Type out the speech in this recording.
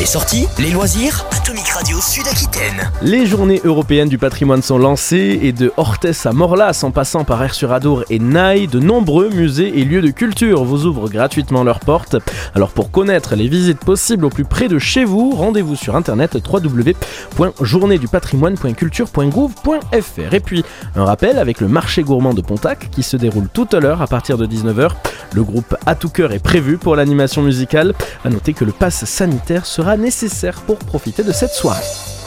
Les sorties, les loisirs, Atomic Radio Sud-Aquitaine. Les journées européennes du patrimoine sont lancées et de Orthès à Morlas en passant par Aire-sur-Adour et Naï, de nombreux musées et lieux de culture vous ouvrent gratuitement leurs portes. Alors pour connaître les visites possibles au plus près de chez vous, rendez-vous sur internet www.journeedupatrimoine.culture.gouv.fr. Et puis un rappel avec le marché gourmand de Pontac qui se déroule tout à l'heure à partir de 19h. Le groupe À tout cœur est prévu pour l'animation musicale. À noter que le pass sanitaire sera nécessaire pour profiter de cette soirée.